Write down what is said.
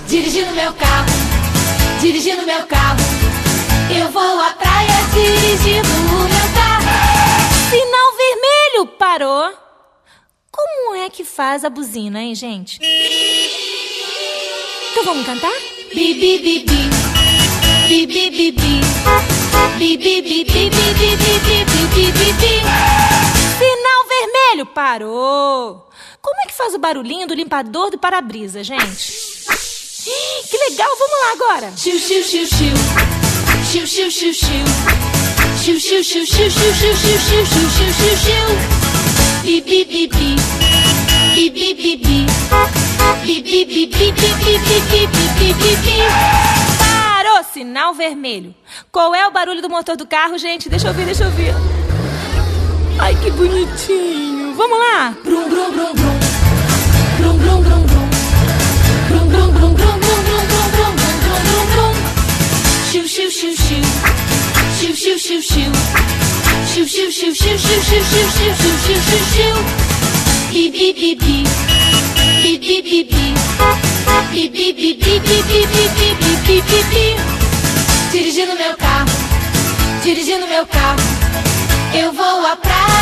Dirigindo meu carro, dirigindo meu carro. Eu vou à praia dirigindo o meu carro. Sinal vermelho, parou. Como é que faz a buzina, hein, gente? Então vamos cantar? Bi, bi, bi, bi. Bi, bi, bi, bi. Bi, bi, bi, bi, bi, bi, bi, bi, bi, bi, bi. Sinal vermelho, parou. Como é que faz o barulhinho do limpador do para-brisa, gente? Que legal, vamos lá agora. Xiu, xiu, xiu, xiu. Xiu, xiu, xiu, xiu. Xiu, xiu, xiu, xiu, xiu, xiu, xiu, xiu, xiu, xiu, xiu, xiu. Bi, bi, bi, bi. Bi, bi, bi, bi. Bi, bi, bi, bi, bi, bi, bi, bi, bi, bi, bi. Parou, sinal vermelho. Qual é o barulho do motor do carro, gente? Deixa eu ver, deixa eu ver. Ai, que bonitinho. Vamos lá. Brum, brum, brum, brum. Brum, brum, brum, brum. Brum, brum, brum, brum, brum, brum, brum, brum, brum, brum, brum. Xiu, xiu, xiu, xiu. Xiu, xiu, xiu, xiu. Xiu, xiu, xiu, xiu, xiu, xiu, xiu, xiu, xiu, xiu, xiu, xiu. Bi, bi, bi, bi. Bi, bi, bi, bi. Bi, bi, bi, bi, bi, bi, bi, bi, bi, bi, bi. Dirigindo meu carro, dirigindo meu carro. Eu vou à praia